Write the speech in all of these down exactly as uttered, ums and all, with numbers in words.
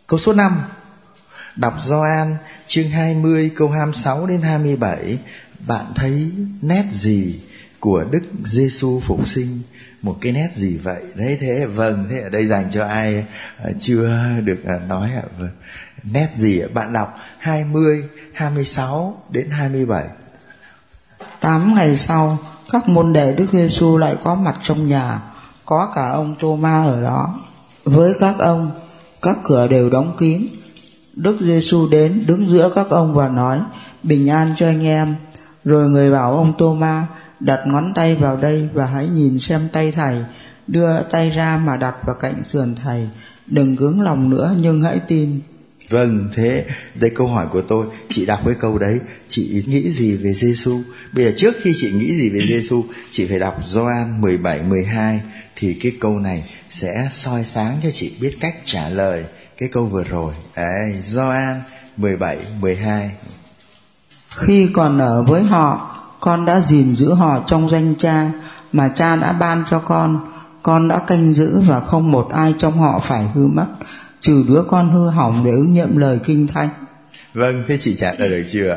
Câu số năm, đọc Gioan chương hai mươi câu hai mươi sáu đến hai mươi bảy. Bạn thấy nét gì của Đức Giêsu phục sinh? Một cái nét gì vậy? Đấy, thế vâng, thế ở đây dành cho ai chưa được nói ạ? Vâng. Nét gì ạ? Bạn đọc hai mươi, hai mươi sáu đến hai mươi bảy. Tám ngày sau, các môn đệ Đức Giêsu lại có mặt trong nhà, có cả ông Tô-ma ở đó. Với các ông, các cửa đều đóng kín. Đức Giêsu đến đứng giữa các ông và nói: bình an cho anh em. Rồi người bảo ông Tô-ma: đặt ngón tay vào đây và hãy nhìn xem tay thầy, đưa tay ra mà đặt vào cạnh sườn thầy, đừng cứng lòng nữa nhưng hãy tin. Vâng, thế đây câu hỏi của tôi. Chị đọc cái câu đấy, chị nghĩ gì về Giêsu? Bây giờ trước khi chị nghĩ gì về Giêsu, chị phải đọc Gioan mười bảy, mười hai. Thì cái câu này sẽ soi sáng cho chị biết cách trả lời cái câu vừa rồi. Đấy, Gioan mười bảy, mười hai. Khi còn ở với họ, con đã gìn giữ họ trong danh Cha mà Cha đã ban cho con. Con đã canh giữ và không một ai trong họ phải hư mất, trừ đứa con hư hỏng để ứng nghiệm lời kinh thánh. Vâng, thế chị trả lời được chưa?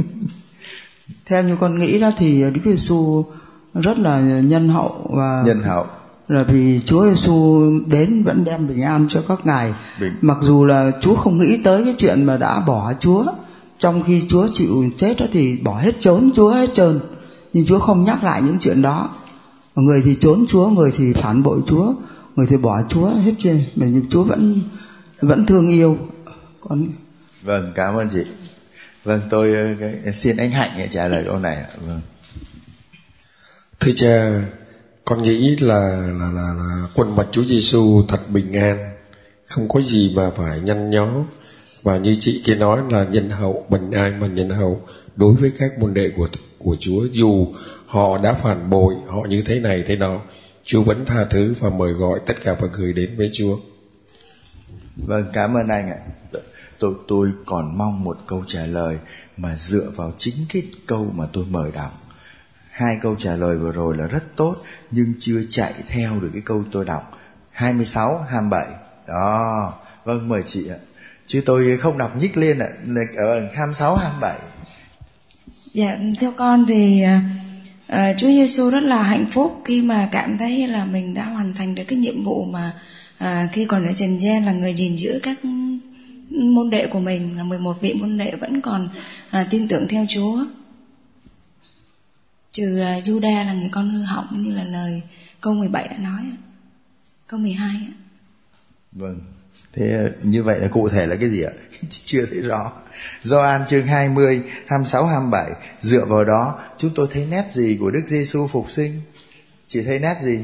Theo như con nghĩ đó thì Đức Giêsu rất là nhân hậu, và nhân hậu là vì Chúa Giêsu đến vẫn đem bình an cho các ngài. Bình. Mặc dù là Chúa không nghĩ tới cái chuyện mà đã bỏ Chúa, trong khi Chúa chịu chết đó thì bỏ hết trốn Chúa hết trơn, nhưng Chúa không nhắc lại những chuyện đó. Người thì trốn Chúa, người thì phản bội Chúa, người thì bỏ Chúa hết trơn, mà nhưng Chúa vẫn vẫn thương yêu con. Vâng, cảm ơn chị. Vâng, tôi xin anh Hạnh trả lời câu này. Vâng. Thưa cha, con nghĩ là là là, là khuôn mặt Chúa Giêsu thật bình an, không có gì mà phải nhăn nhó, và như chị kia nói là nhân hậu, bình an và nhân hậu đối với các môn đệ của của Chúa. Dù họ đã phản bội, họ như thế này thế nọ, Chúa vẫn tha thứ và mời gọi tất cả mọi người đến với Chúa. Vâng, cảm ơn anh ạ. Tôi tôi còn mong một câu trả lời mà dựa vào chính cái câu mà tôi mời đọc. Hai câu trả lời vừa rồi là rất tốt, nhưng chưa chạy theo được cái câu tôi đọc hai mươi sáu, hai mươi bảy. Đó, vâng, mời chị ạ. Chứ tôi không đọc nhích lên ạ, ở hai mươi sáu, hai mươi bảy. Dạ, theo con thì uh, Chúa Giêsu rất là hạnh phúc khi mà cảm thấy là mình đã hoàn thành được cái nhiệm vụ mà uh, khi còn ở trần gian là người gìn giữ các môn đệ của mình, là mười một vị môn đệ vẫn còn uh, tin tưởng theo Chúa. Trừ uh, Juda là người con hư hỏng như là lời câu mười bảy đã nói. Câu mười hai ạ. Vâng, thế như vậy là cụ thể là cái gì ạ? Chưa thấy rõ. Gioan chương hai mươi, hai mươi sáu, hai mươi bảy. Dựa vào đó chúng tôi thấy nét gì của Đức Giêsu phục sinh? Chị thấy nét gì?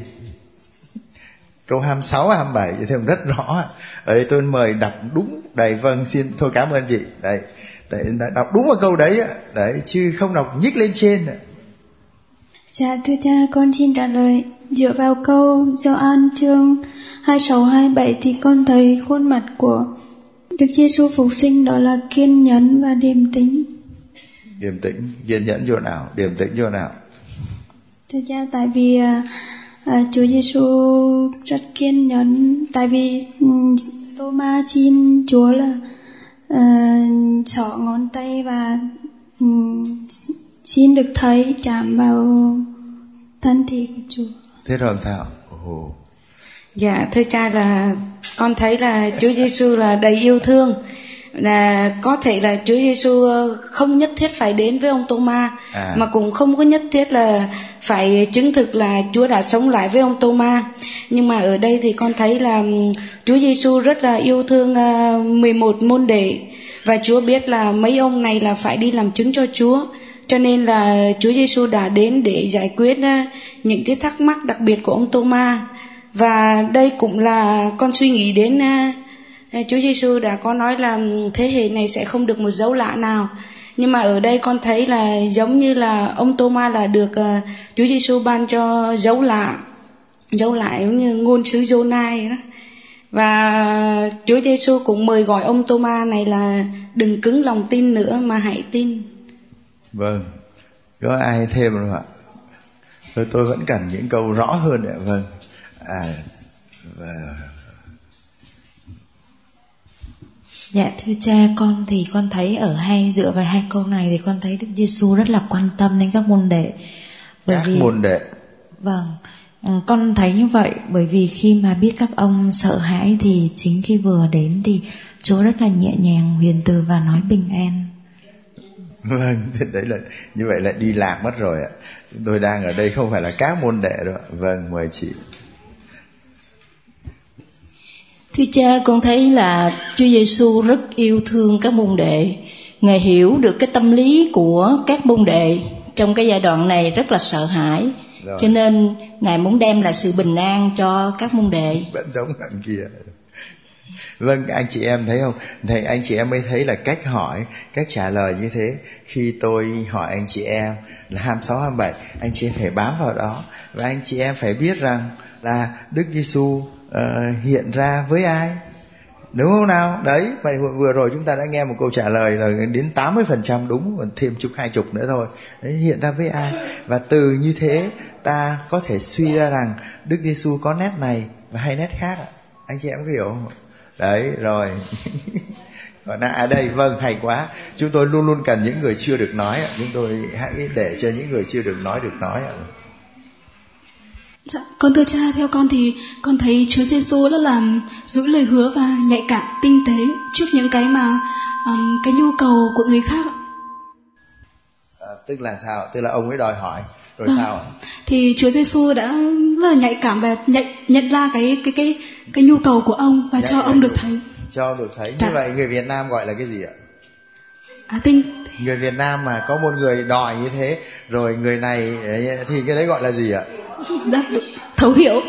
Câu hai mươi sáu, hai mươi bảy thì thêm rất rõ. Ở đây tôi mời đọc đúng. Đây, vâng, xin thôi cảm ơn chị. Đây, đấy, đọc đúng vào câu đấy ạ. Đấy, chứ không đọc nhích lên trên ạ. Dạ thưa cha, con xin trả lời. Dựa vào câu Gioan chương hai mươi sáu, hai mươi bảy thì con thấy khuôn mặt của Đức Giêsu phục sinh đó là kiên nhẫn và điềm tĩnh. Điềm tĩnh, kiên nhẫn chỗ nào? Điềm tĩnh chỗ nào? Thưa cha, tại vì à, Chúa Giêsu rất kiên nhẫn. Tại vì um, Tô-ma xin Chúa là uh, xỏ ngón tay và um, xin được thấy chạm vào thân thể của Chúa. Thế rồi làm sao? Ồ. Dạ thưa cha, là con thấy là Chúa Giêsu là đầy yêu thương, là có thể là Chúa Giêsu không nhất thiết phải đến với ông Tô-ma, à. mà cũng không có nhất thiết là phải chứng thực là Chúa đã sống lại với ông Tô-ma. Nhưng mà ở đây thì con thấy là Chúa Giêsu rất là yêu thương mười một môn đệ, và Chúa biết là mấy ông này là phải đi làm chứng cho Chúa, cho nên là Chúa Giêsu đã đến để giải quyết những cái thắc mắc đặc biệt của ông Tô-ma. Và đây cũng là con suy nghĩ đến uh, Chúa Giêsu đã có nói là thế hệ này sẽ không được một dấu lạ nào. Nhưng mà ở đây con thấy là giống như là ông Tô-ma là được uh, Chúa Giêsu ban cho dấu lạ, dấu lạ giống như ngôn sứ Giô-na đó. Và Chúa Giêsu cũng mời gọi ông Tô-ma này là đừng cứng lòng tin nữa mà hãy tin. Vâng, có ai thêm không ạ? Tôi, tôi vẫn cần những câu rõ hơn ạ. Vâng. À, và Dạ thưa cha, con thì con thấy ở hai dựa vào hai câu này thì con thấy Đức Giêsu rất là quan tâm đến các môn đệ. Bởi các vì, môn đệ. Vâng, con thấy như vậy, bởi vì khi mà biết các ông sợ hãi thì chính khi vừa đến thì Chúa rất là nhẹ nhàng, hiền từ và nói bình an. Vâng, đấy là như vậy là đi lạc mất rồi ạ. Chúng tôi đang ở đây không phải là các môn đệ đâu. Vâng, mời chị. Thưa cha, con thấy là Chúa Giêsu rất yêu thương các môn đệ. Ngài hiểu được cái tâm lý của các môn đệ trong cái giai đoạn này rất là sợ hãi. Rồi. Cho nên Ngài muốn đem lại sự bình an cho các môn đệ. Vẫn giống thằng kia. Vâng, anh chị em thấy không? Thầy anh chị em mới thấy là cách hỏi, cách trả lời như thế. Khi tôi hỏi anh chị em là hai mươi sáu, hai mươi bảy, anh chị em phải bám vào đó. Và anh chị em phải biết rằng là Đức Giêsu uh, hiện ra với ai, đúng không nào? Đấy, vậy vừa rồi chúng ta đã nghe một câu trả lời là đến tám mươi phần trăm đúng, còn thêm chục hai chục nữa thôi. Đấy, hiện ra với ai? Và từ như thế ta có thể suy ra rằng Đức Giêsu có nét này và hay nét khác. Anh chị em có hiểu không? Đấy, rồi. Còn à đây, vâng, hay quá. Chúng tôi luôn luôn cần những người chưa được nói. Chúng tôi hãy để cho những người chưa được nói được nói. Dạ, con thưa cha, theo con thì con thấy Chúa Giêsu rất là giữ lời hứa và nhạy cảm, tinh tế trước những cái mà um, cái nhu cầu của người khác. À, tức là sao? Tức là ông ấy đòi hỏi rồi vâng. Sao? Thì Chúa Giêsu đã rất là nhạy cảm và nhận nhận ra cái cái cái cái nhu cầu của ông và dạ, cho ông được thấy. Cho ông được thấy. Dạ. Như vậy người Việt Nam gọi là cái gì ạ? À, tinh. Người Việt Nam mà có một người đòi như thế, rồi người này thì cái đấy gọi là gì ạ? Dạ, thấu hiểu.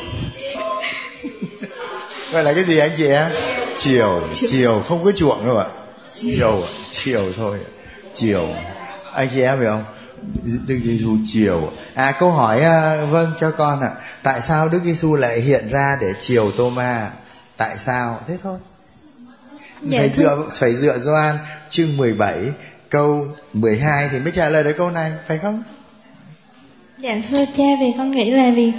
Gọi là cái gì anh chị em? Chiều, chiều, chiều không có chuộng đâu ạ. Chiều, chiều thôi. Chiều. Anh chị em hiểu không? Đức Giêsu chiều. À, câu hỏi uh, vâng cho con ạ. À. Tại sao Đức Giêsu lại hiện ra để chiều Tô-ma? Tại sao? Thế thôi. Dạ, phải dựa phải dựa Gioan chương mười bảy câu mười hai thì mới trả lời được câu này, phải không? Dạ thưa cha, vì con nghĩ là vì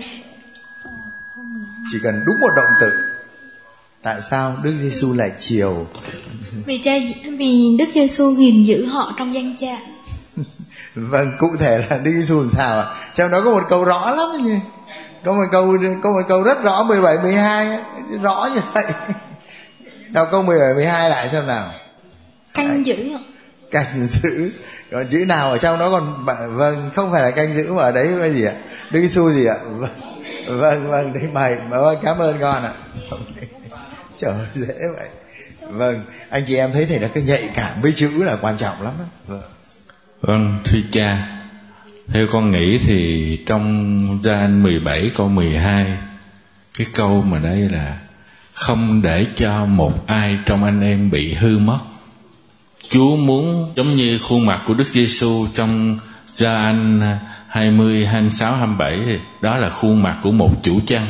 chỉ cần đúng một động từ. Tại sao Đức Giêsu lại chiều? Vì cha vì Đức Giêsu gìn giữ họ trong danh cha. Vâng, cụ thể là Đức Giêsu làm sao ạ? Trong đó có một câu rõ lắm nhỉ? Có một câu có một câu rất rõ, mười bảy mười hai rõ như vậy. Đọc câu mười bảy mười hai lại xem nào. Canh giữ. Canh giữ. Còn chữ nào ở trong đó còn vâng, không phải là canh giữ mà ở đấy cái gì ạ? Đức Giêsu gì ạ? Vâng, vâng, vâng thế mày, vâng, cảm ơn con ạ. Trời ơi, dễ vậy. Vâng, anh chị em thấy thầy là cái nhạy cảm với chữ là quan trọng lắm đó. Vâng. Vâng, thưa cha, theo con nghĩ thì trong Gioan mười bảy câu mười hai, cái câu mà đây là không để cho một ai trong anh em bị hư mất. Chúa muốn giống như khuôn mặt của Đức Giêsu trong Gioan hai mươi, hai mươi sáu, hai mươi bảy thì đó là khuôn mặt của một chủ chăn.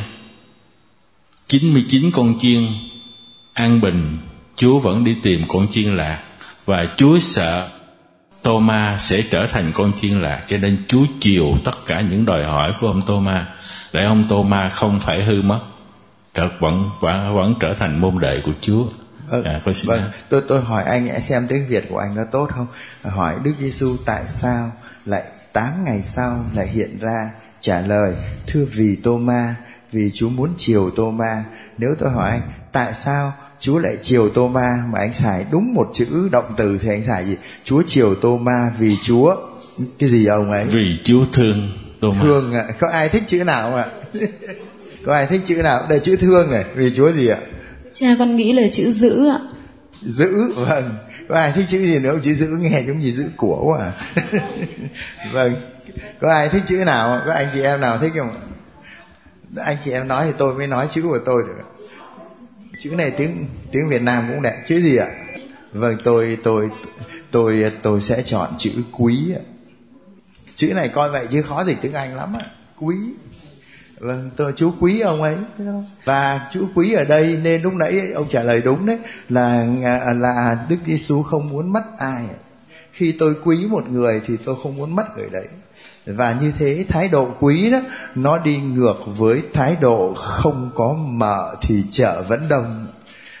chín mươi chín con chiên an bình, Chúa vẫn đi tìm con chiên lạc, và Chúa sợ Tô-ma sẽ trở thành con chiên lạc, cho nên Chúa chiều tất cả những đòi hỏi của ông Tô-ma để ông Tô-ma không phải hư mất, trở vẫn vẫn, vẫn trở thành môn đệ của Chúa. Vâng, à, vâng. tôi tôi hỏi anh xem tiếng Việt của anh có tốt không? Hỏi Đức Giêsu tại sao lại tám ngày sau lại hiện ra, trả lời thưa vì Tô-ma, vì Chúa muốn chiều Tô-ma. Nếu tôi hỏi anh tại sao Chúa lại chiều Tô-ma mà anh xài đúng một chữ động từ thì anh xài gì? Chúa chiều Tô-ma vì Chúa cái gì ông ấy? Vì Chúa thương Tô-ma. Thương ạ. À? Có ai thích chữ nào không ạ? Có ai thích chữ nào? Đây chữ thương này, vì Chúa gì ạ? Cha con nghĩ là chữ giữ ạ. Giữ, vâng. Có ai thích chữ gì nữa không? Chữ giữ nghe giống như giữ của quá à. Vâng. Có ai thích chữ nào không? Có anh chị em nào thích không? Anh chị em nói thì tôi mới nói chữ của tôi được. Chữ này tiếng tiếng Việt Nam cũng đẹp. Chữ gì ạ? Vâng, tôi tôi tôi tôi sẽ chọn chữ quý ạ. Chữ này coi vậy chứ khó dịch tiếng Anh lắm ạ. Quý. Vâng, tôi chú quý ông ấy. Và chú quý ở đây nên lúc nãy ông trả lời đúng đấy, là là Đức Giêsu không muốn mất ai. Khi tôi quý một người thì tôi không muốn mất người đấy. Và như thế thái độ quý đó nó đi ngược với thái độ không có mợ thì chợ vẫn đông.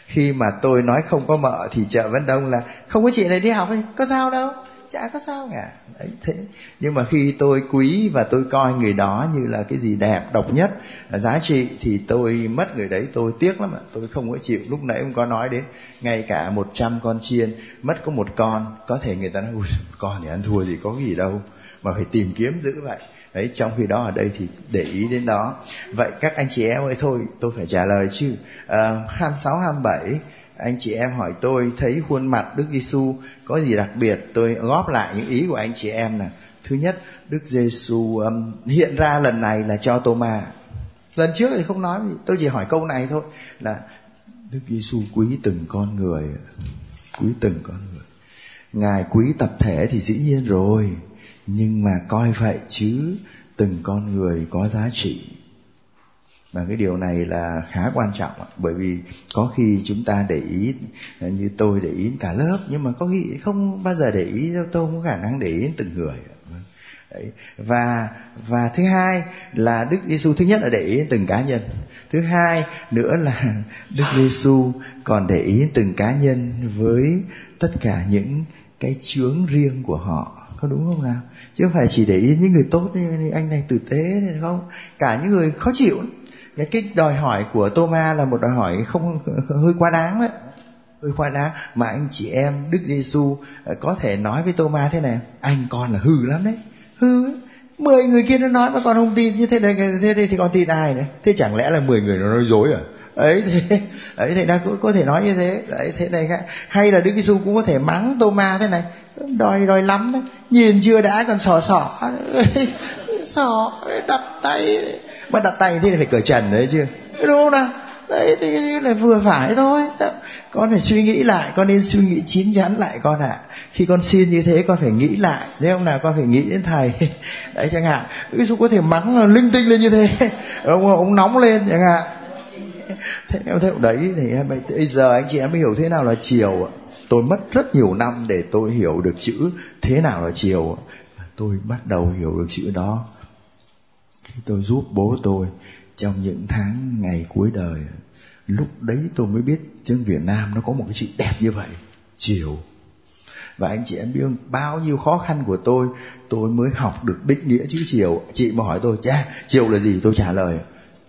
Khi mà tôi nói không có mợ thì chợ Vẫn Đông là không có chị này đi học ấy, có sao đâu, chả có sao cả. Đấy, thế. Nhưng mà khi tôi quý và tôi coi người đó như là cái gì đẹp, độc nhất, là giá trị, thì tôi mất người đấy, tôi tiếc lắm ạ. Tôi không có chịu. Lúc nãy ông có nói đến ngay cả một trăm con chiên, mất có một con, có thể người ta nói ui, con thì ăn thua gì, có cái gì đâu mà phải tìm kiếm giữ vậy. Đấy, trong khi đó ở đây thì để ý đến đó. Vậy các anh chị em ơi, thôi tôi phải trả lời chứ. à, hai mươi sáu, hai mươi bảy anh chị em hỏi tôi thấy khuôn mặt Đức Giêsu có gì đặc biệt, tôi góp lại những ý của anh chị em nè. Thứ nhất, Đức Giêsu um, hiện ra lần này là cho Tô-ma. Lần trước thì không nói gì, tôi chỉ hỏi câu này thôi, là Đức Giêsu quý từng con người, quý từng con người. Ngài quý tập thể thì dĩ nhiên rồi, nhưng mà coi vậy chứ từng con người có giá trị. Và cái điều này là khá quan trọng, bởi vì có khi chúng ta để ý, như tôi để ý cả lớp, nhưng mà có khi không bao giờ để ý, tôi không có khả năng để ý đến từng người. Đấy. Và và thứ hai là Đức Giêsu thứ nhất là để ý đến từng cá nhân. Thứ hai nữa là Đức Giêsu còn để ý đến từng cá nhân với tất cả những cái chướng riêng của họ. Có đúng không nào? Chứ không phải chỉ để ý những người tốt như anh này tử tế này không, cả những người khó chịu. Cái, cái đòi hỏi của Tô-ma là một đòi hỏi không hơi quá đáng đấy, hơi quá đáng. Mà anh chị em Đức Giêsu có thể nói với Tô-ma thế này: anh con là hư lắm đấy, hư ấy. Mười người kia nó nói mà con không tin, như thế này thế, thế thì con tin ai nữa? Thế chẳng lẽ là mười người nó nói dối à? Ấy thế ấy thế đã có thể nói như thế. Đấy, thế này hay là Đức Giêsu cũng có thể mắng Tô-ma thế này: đòi đòi lắm đấy, nhìn chưa đã còn sỏ sỏ sỏ đặt tay, mà đặt tay thì phải cởi trần đấy chứ, đúng không nào? Đấy là vừa phải thôi. Con phải suy nghĩ lại, con nên suy nghĩ chín chắn lại con ạ. À. Khi con xin như thế con phải nghĩ lại, thấy không nào? Con phải nghĩ đến thầy. Đấy chẳng hạn, Đức Giêsu có thể mắng linh tinh lên như thế, ông ông nóng lên chẳng hạn. Thế em thấy đấy thì bây giờ anh chị em mới hiểu thế nào là chiều. Tôi mất rất nhiều năm để tôi hiểu được chữ thế nào là chiều. Tôi bắt đầu hiểu được chữ đó khi tôi giúp bố tôi trong những tháng ngày cuối đời. Lúc đấy tôi mới biết tiếng Việt Nam nó có một cái chữ đẹp như vậy, chiều. Và anh chị em biết không, bao nhiêu khó khăn của tôi, tôi mới học được định nghĩa chữ chiều. Chị mà hỏi tôi, cha, chiều là gì? Tôi trả lời,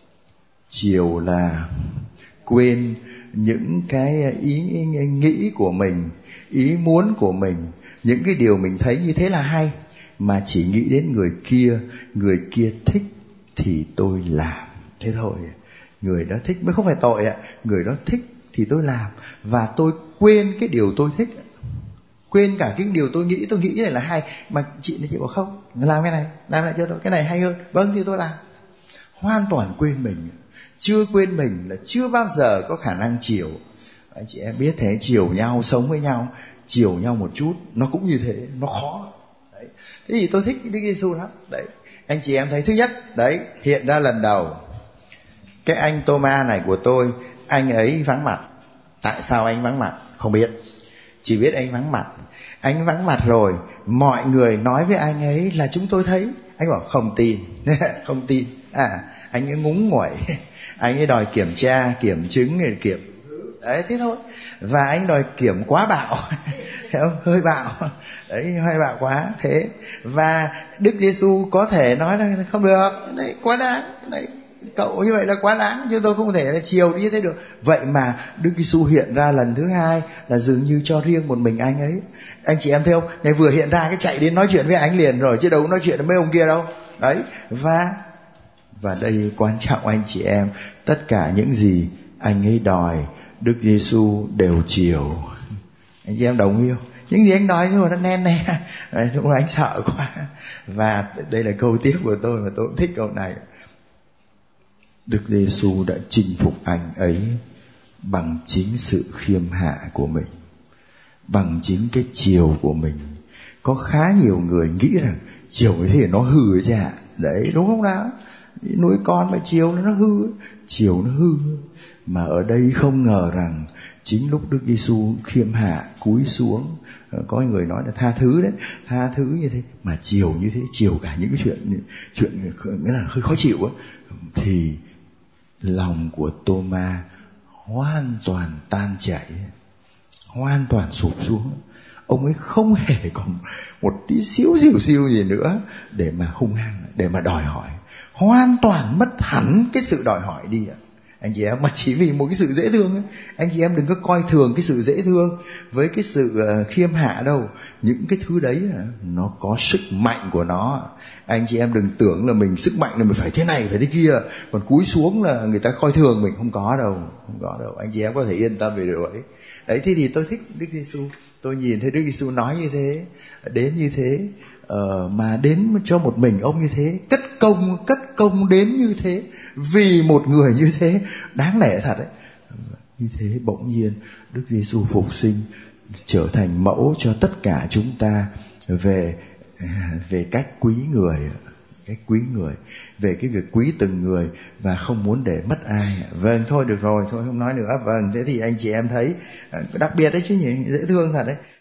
chiều là quên những cái ý nghĩ của mình, ý muốn của mình, những cái điều mình thấy như thế là hay, mà chỉ nghĩ đến người kia, người kia thích thì tôi làm. Thế thôi. Người đó thích mới không phải tội ạ. Người đó thích thì tôi làm. Và tôi quên cái điều tôi thích, quên cả cái điều tôi nghĩ. Tôi nghĩ cái này là hay, mà chị chị bảo không, làm cái này, làm lại cho tôi, cái này hay hơn. Vâng thì tôi làm. Hoàn toàn quên mình. Chưa quên mình là chưa bao giờ có khả năng chiều. Anh chị em biết thế, chiều nhau, sống với nhau, chiều nhau một chút, nó cũng như thế, nó khó. Đấy. Thế thì tôi thích Đức Giêsu lắm. Đấy. Anh chị em thấy thứ nhất, đấy, hiện ra lần đầu. Cái anh Tô-ma này của tôi, anh ấy vắng mặt. Tại sao anh vắng mặt? Không biết. Chỉ biết anh vắng mặt. Anh vắng mặt rồi, mọi người nói với anh ấy là chúng tôi thấy. Anh bảo không tin. Không tin. À, anh ấy ngúng nguẩy. Anh ấy đòi kiểm tra, kiểm chứng, kiểm. Đấy, thế thôi. Và anh đòi kiểm quá bạo. Thấy không? Hơi bạo. Đấy, hơi bạo quá. Thế. Và Đức Giêsu có thể nói là không được. Đấy, quá đáng. Đấy, cậu như vậy là quá đáng, chứ tôi không thể là chiều như thế được. Vậy mà Đức Giêsu hiện ra lần thứ hai là dường như cho riêng một mình anh ấy. Anh chị em thấy không? Này vừa hiện ra cái chạy đến nói chuyện với anh liền rồi, chứ đâu có nói chuyện với mấy ông kia đâu. Đấy. Và Và đây quan trọng anh chị em, tất cả những gì anh ấy đòi, Đức Giêsu đều chiều. Anh chị em đồng ý không? Những gì anh nói thôi nó nen nè, lúc đó anh sợ quá. Và đây là câu tiếp của tôi mà tôi cũng thích câu này. Đức Giêsu đã chinh phục anh ấy bằng chính sự khiêm hạ của mình, bằng chính cái chiều của mình. Có khá nhiều người nghĩ rằng chiều cái thế nó hư ấy chả. Đấy, đúng không nào? Nuôi con mà chiều nó hư, chiều nó hư. Mà ở đây không ngờ rằng chính lúc Đức Giêsu khiêm hạ cúi xuống, có người nói là tha thứ đấy, tha thứ như thế mà chiều như thế, chiều cả những cái chuyện chuyện nghĩa là hơi khó chịu á, thì lòng của Tô-ma hoàn toàn tan chảy, hoàn toàn sụp xuống. Ông ấy không hề còn một tí xíu xíu xíu gì nữa để mà hung hăng, để mà đòi hỏi. Hoàn toàn mất hẳn cái sự đòi hỏi đi ạ. Anh chị em, mà chỉ vì một cái sự dễ thương ấy. Anh chị em đừng có coi thường cái sự dễ thương với cái sự khiêm hạ đâu. Những cái thứ đấy nó có sức mạnh của nó. Anh chị em đừng tưởng là mình sức mạnh là mình phải thế này phải thế kia, còn cúi xuống là người ta coi thường mình. Không có đâu, không có đâu. Anh chị em có thể yên tâm về điều ấy. Đấy, thế thì tôi thích Đức Giêsu. Tôi nhìn thấy Đức Giêsu nói như thế, đến như thế, uh, mà đến cho một mình ông như thế, cất công cất công đến như thế, vì một người như thế, đáng nể thật đấy. Như thế bỗng nhiên Đức Giêsu phục sinh, trở thành mẫu cho tất cả chúng ta về về cách quý người, cách quý người, về cái việc quý từng người và không muốn để mất ai. Vâng, thôi được rồi, thôi không nói nữa. Vâng, thế thì anh chị em thấy đặc biệt đấy chứ nhỉ, dễ thương thật đấy.